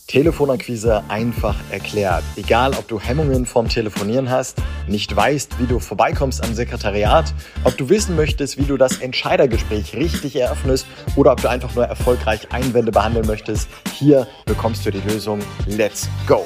Telefonakquise einfach erklärt. Egal, ob du Hemmungen vom Telefonieren hast, nicht weißt, wie du vorbeikommst am Sekretariat, ob du wissen möchtest, wie du das Entscheidergespräch richtig eröffnest oder ob du einfach nur erfolgreich Einwände behandeln möchtest, hier bekommst du die Lösung. Let's go!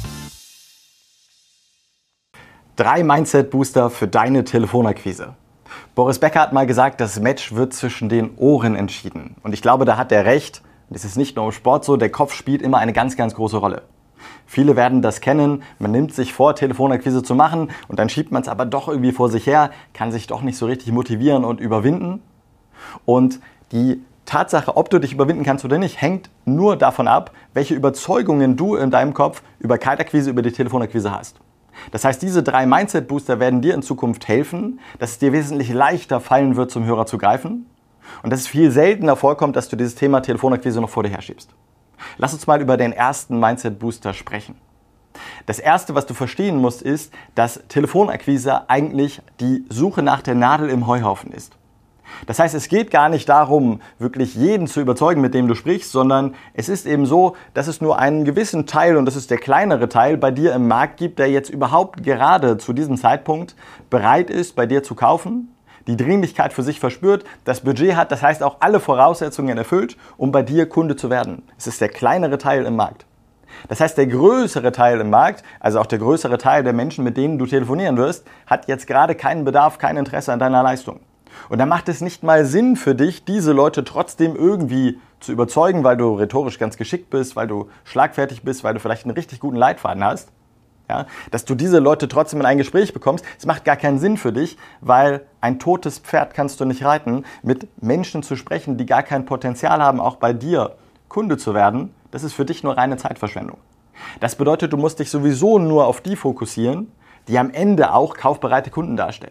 3 Mindset-Booster für deine Telefonakquise. Boris Becker hat mal gesagt, das Match wird zwischen den Ohren entschieden. Und ich glaube, da hat er recht. Das ist nicht nur im Sport so, der Kopf spielt immer eine ganz, ganz große Rolle. Viele werden das kennen, man nimmt sich vor, Telefonakquise zu machen und dann schiebt man es aber doch irgendwie vor sich her, kann sich doch nicht so richtig motivieren und überwinden. Und die Tatsache, ob du dich überwinden kannst oder nicht, hängt nur davon ab, welche Überzeugungen du in deinem Kopf über Kaltakquise, über die Telefonakquise hast. Das heißt, diese 3 Mindset-Booster werden dir in Zukunft helfen, dass es dir wesentlich leichter fallen wird, zum Hörer zu greifen. Und dass es viel seltener vorkommt, dass du dieses Thema Telefonakquise noch vor dir herschiebst. Lass uns mal über den ersten Mindset-Booster sprechen. Das erste, was du verstehen musst, ist, dass Telefonakquise eigentlich die Suche nach der Nadel im Heuhaufen ist. Das heißt, es geht gar nicht darum, wirklich jeden zu überzeugen, mit dem du sprichst, sondern es ist eben so, dass es nur einen gewissen Teil, und das ist der kleinere Teil, bei dir im Markt gibt, der jetzt überhaupt gerade zu diesem Zeitpunkt bereit ist, bei dir zu kaufen, die Dringlichkeit für sich verspürt, das Budget hat, das heißt auch alle Voraussetzungen erfüllt, um bei dir Kunde zu werden. Es ist der kleinere Teil im Markt. Das heißt, der größere Teil im Markt, also auch der größere Teil der Menschen, mit denen du telefonieren wirst, hat jetzt gerade keinen Bedarf, kein Interesse an deiner Leistung. Und dann macht es nicht mal Sinn für dich, diese Leute trotzdem irgendwie zu überzeugen, weil du rhetorisch ganz geschickt bist, weil du schlagfertig bist, weil du vielleicht einen richtig guten Leitfaden hast. Ja, dass du diese Leute trotzdem in ein Gespräch bekommst, es macht gar keinen Sinn für dich, weil ein totes Pferd kannst du nicht reiten. Mit Menschen zu sprechen, die gar kein Potenzial haben, auch bei dir Kunde zu werden, das ist für dich nur reine Zeitverschwendung. Das bedeutet, du musst dich sowieso nur auf die fokussieren, die am Ende auch kaufbereite Kunden darstellen.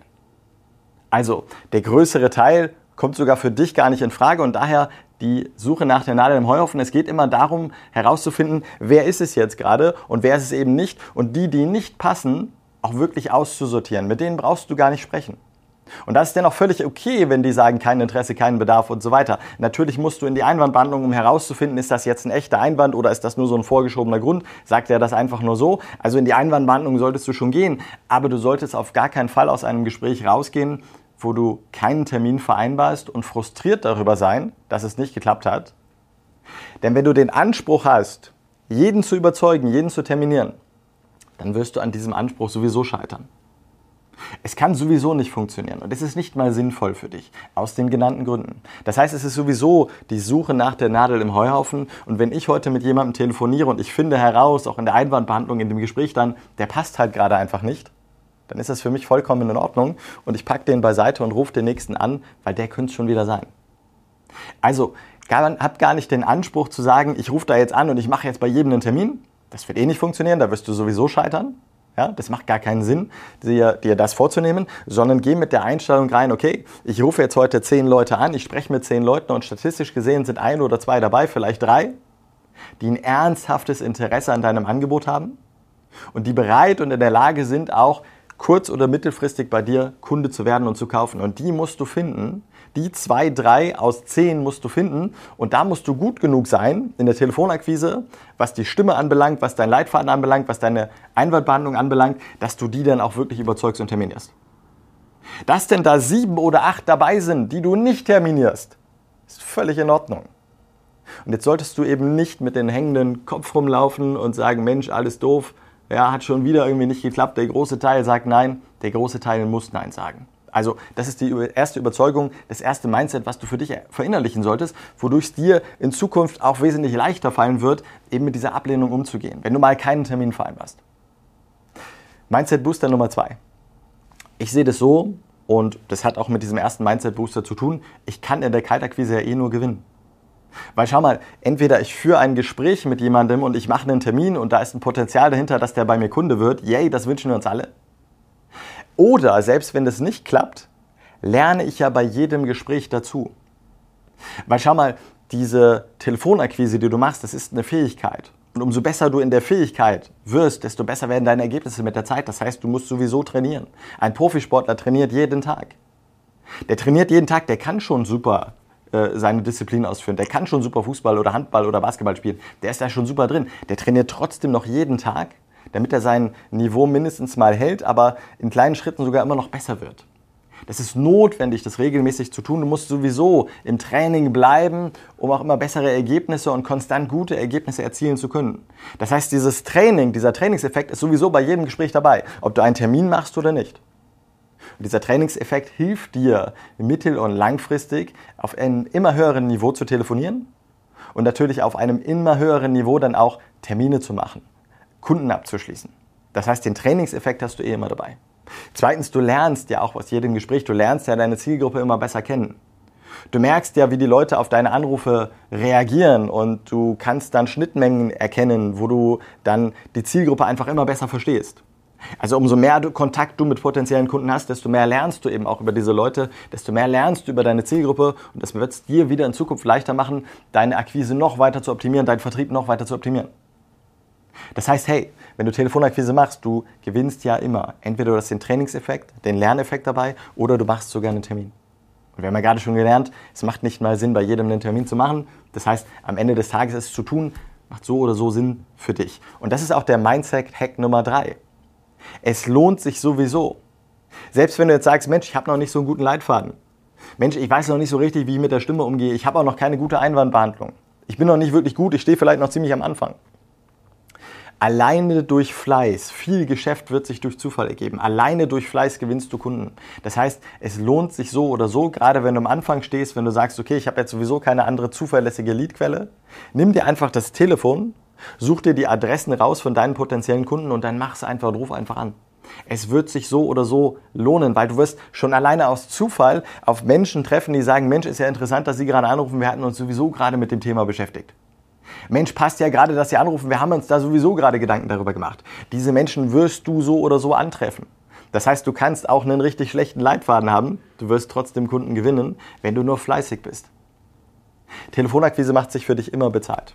Also, der größere Teil kommt sogar für dich gar nicht in Frage und daher die Suche nach der Nadel im Heuhaufen. Es geht immer darum, herauszufinden, wer ist es jetzt gerade und wer ist es eben nicht. Und die nicht passen, auch wirklich auszusortieren. Mit denen brauchst du gar nicht sprechen. Und das ist dann auch völlig okay, wenn die sagen, kein Interesse, keinen Bedarf und so weiter. Natürlich musst du in die Einwandbehandlung, um herauszufinden, ist das jetzt ein echter Einwand oder ist das nur so ein vorgeschobener Grund? Sagt er das einfach nur so? Also in die Einwandbehandlung solltest du schon gehen, aber du solltest auf gar keinen Fall aus einem Gespräch rausgehen, wo du keinen Termin vereinbarst und frustriert darüber sein, dass es nicht geklappt hat. Denn wenn du den Anspruch hast, jeden zu überzeugen, jeden zu terminieren, dann wirst du an diesem Anspruch sowieso scheitern. Es kann sowieso nicht funktionieren und es ist nicht mal sinnvoll für dich, aus den genannten Gründen. Das heißt, es ist sowieso die Suche nach der Nadel im Heuhaufen und wenn ich heute mit jemandem telefoniere und ich finde heraus, auch in der Einwandbehandlung, in dem Gespräch dann, der passt halt gerade einfach nicht, dann ist das für mich vollkommen in Ordnung und ich packe den beiseite und rufe den nächsten an, weil der könnte es schon wieder sein. Also, hab gar nicht den Anspruch zu sagen, ich rufe da jetzt an und ich mache jetzt bei jedem einen Termin. Das wird eh nicht funktionieren, da wirst du sowieso scheitern. Ja, das macht gar keinen Sinn, dir das vorzunehmen, sondern geh mit der Einstellung rein, okay, ich rufe jetzt heute 10 Leute an, ich spreche mit 10 Leuten und statistisch gesehen sind 1 oder 2 dabei, vielleicht 3, die ein ernsthaftes Interesse an deinem Angebot haben und die bereit und in der Lage sind, auch kurz- oder mittelfristig bei dir Kunde zu werden und zu kaufen. Und die musst du finden. Die 2, 3 aus 10 musst du finden. Und da musst du gut genug sein in der Telefonakquise, was die Stimme anbelangt, was dein Leitfaden anbelangt, was deine Einwandbehandlung anbelangt, dass du die dann auch wirklich überzeugst und terminierst. Dass denn da 7 oder 8 dabei sind, die du nicht terminierst, ist völlig in Ordnung. Und jetzt solltest du eben nicht mit den hängenden Kopf rumlaufen und sagen, Mensch, alles doof. Ja, hat schon wieder irgendwie nicht geklappt. Der große Teil sagt Nein, der große Teil muss Nein sagen. Also das ist die erste Überzeugung, das erste Mindset, was du für dich verinnerlichen solltest, wodurch es dir in Zukunft auch wesentlich leichter fallen wird, eben mit dieser Ablehnung umzugehen, wenn du mal keinen Termin vereinbarst. Mindset Booster Nummer 2. Ich sehe das so, und das hat auch mit diesem ersten Mindset Booster zu tun, ich kann in der Kaltakquise ja eh nur gewinnen. Weil schau mal, entweder ich führe ein Gespräch mit jemandem und ich mache einen Termin und da ist ein Potenzial dahinter, dass der bei mir Kunde wird. Yay, das wünschen wir uns alle. Oder selbst wenn das nicht klappt, lerne ich ja bei jedem Gespräch dazu. Weil schau mal, diese Telefonakquise, die du machst, das ist eine Fähigkeit. Und umso besser du in der Fähigkeit wirst, desto besser werden deine Ergebnisse mit der Zeit. Das heißt, du musst sowieso trainieren. Ein Profisportler trainiert jeden Tag. Der trainiert jeden Tag, der kann schon super seine Disziplin ausführen. Der kann schon super Fußball oder Handball oder Basketball spielen. Der ist da schon super drin. Der trainiert trotzdem noch jeden Tag, damit er sein Niveau mindestens mal hält, aber in kleinen Schritten sogar immer noch besser wird. Das ist notwendig, das regelmäßig zu tun. Du musst sowieso im Training bleiben, um auch immer bessere Ergebnisse und konstant gute Ergebnisse erzielen zu können. Das heißt, dieses Training, dieser Trainingseffekt ist sowieso bei jedem Gespräch dabei, ob du einen Termin machst oder nicht. Und dieser Trainingseffekt hilft dir mittel- und langfristig auf einem immer höheren Niveau zu telefonieren und natürlich auf einem immer höheren Niveau dann auch Termine zu machen, Kunden abzuschließen. Das heißt, den Trainingseffekt hast du immer dabei. Zweitens, du lernst ja auch aus jedem Gespräch, du lernst ja deine Zielgruppe immer besser kennen. Du merkst ja, wie die Leute auf deine Anrufe reagieren und du kannst dann Schnittmengen erkennen, wo du dann die Zielgruppe einfach immer besser verstehst. Also umso mehr Kontakt du mit potenziellen Kunden hast, desto mehr lernst du eben auch über diese Leute, desto mehr lernst du über deine Zielgruppe und das wird es dir wieder in Zukunft leichter machen, deine Akquise noch weiter zu optimieren, deinen Vertrieb noch weiter zu optimieren. Das heißt, hey, wenn du Telefonakquise machst, du gewinnst ja immer. Entweder du hast den Trainingseffekt, den Lerneffekt dabei oder du machst sogar einen Termin. Und wir haben ja gerade schon gelernt, es macht nicht mal Sinn, bei jedem einen Termin zu machen. Das heißt, am Ende des Tages es zu tun, macht so oder so Sinn für dich. Und das ist auch der Mindset-Hack Nummer 3. Es lohnt sich sowieso. Selbst wenn du jetzt sagst, Mensch, ich habe noch nicht so einen guten Leitfaden. Mensch, ich weiß noch nicht so richtig, wie ich mit der Stimme umgehe. Ich habe auch noch keine gute Einwandbehandlung. Ich bin noch nicht wirklich gut, ich stehe vielleicht noch ziemlich am Anfang. Alleine durch Fleiß, viel Geschäft wird sich durch Zufall ergeben. Alleine durch Fleiß gewinnst du Kunden. Das heißt, es lohnt sich so oder so, gerade wenn du am Anfang stehst, wenn du sagst, okay, ich habe jetzt sowieso keine andere zuverlässige Leadquelle, nimm dir einfach das Telefon, such dir die Adressen raus von deinen potenziellen Kunden und dann mach's einfach und ruf einfach an. Es wird sich so oder so lohnen, weil du wirst schon alleine aus Zufall auf Menschen treffen, die sagen, Mensch, ist ja interessant, dass Sie gerade anrufen, wir hatten uns sowieso gerade mit dem Thema beschäftigt. Mensch, passt ja gerade, dass Sie anrufen, wir haben uns da sowieso gerade Gedanken darüber gemacht. Diese Menschen wirst du so oder so antreffen. Das heißt, du kannst auch einen richtig schlechten Leitfaden haben, du wirst trotzdem Kunden gewinnen, wenn du nur fleißig bist. Telefonakquise macht sich für dich immer bezahlt.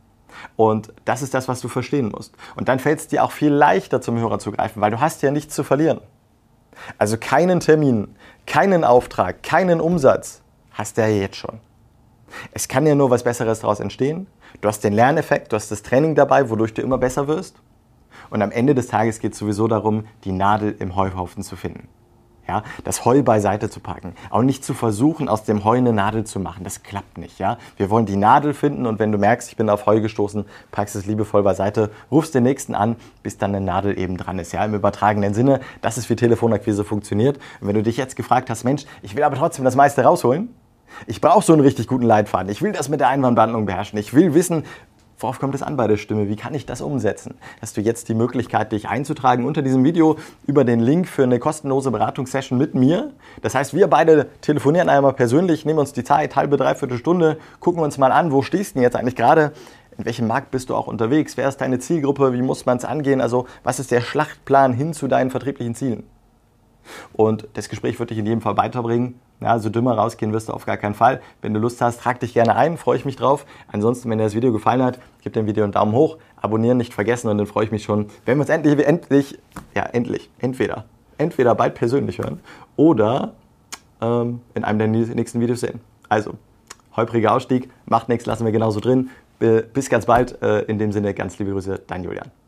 Und das ist das, was du verstehen musst. Und dann fällt es dir auch viel leichter, zum Hörer zu greifen, weil du hast ja nichts zu verlieren. Also keinen Termin, keinen Auftrag, keinen Umsatz hast du ja jetzt schon. Es kann ja nur was Besseres daraus entstehen. Du hast den Lerneffekt, du hast das Training dabei, wodurch du immer besser wirst. Und am Ende des Tages geht es sowieso darum, die Nadel im Heuhaufen zu finden. Ja, das Heu beiseite zu packen. Auch nicht zu versuchen, aus dem Heu eine Nadel zu machen. Das klappt nicht. Ja? Wir wollen die Nadel finden und wenn du merkst, ich bin auf Heu gestoßen, packst es liebevoll beiseite, rufst den Nächsten an, bis dann eine Nadel eben dran ist. Ja? Im übertragenen Sinne, das ist, wie Telefonakquise funktioniert. Und wenn du dich jetzt gefragt hast, Mensch, ich will aber trotzdem das meiste rausholen, ich brauche so einen richtig guten Leitfaden, ich will das mit der Einwandbehandlung beherrschen, ich will wissen, worauf kommt es an bei der Stimme? Wie kann ich das umsetzen? Hast du jetzt die Möglichkeit, dich einzutragen unter diesem Video über den Link für eine kostenlose Beratungssession mit mir. Das heißt, wir beide telefonieren einmal persönlich, nehmen uns die Zeit, halbe, dreiviertel Stunde, gucken uns mal an, wo stehst du denn jetzt eigentlich gerade? In welchem Markt bist du auch unterwegs? Wer ist deine Zielgruppe? Wie muss man es angehen? Also, was ist der Schlachtplan hin zu deinen vertrieblichen Zielen? Und das Gespräch wird dich in jedem Fall weiterbringen. Ja, so dümmer rausgehen wirst du auf gar keinen Fall. Wenn du Lust hast, trag dich gerne ein, freue ich mich drauf. Ansonsten, wenn dir das Video gefallen hat, gib dem Video einen Daumen hoch, abonnieren nicht vergessen und dann freue ich mich schon, wenn wir uns entweder bald persönlich hören oder in einem der nächsten Videos sehen. Also, holpriger Ausstieg, macht nichts, lassen wir genauso drin. Bis ganz bald. In dem Sinne, ganz liebe Grüße, dein Julian.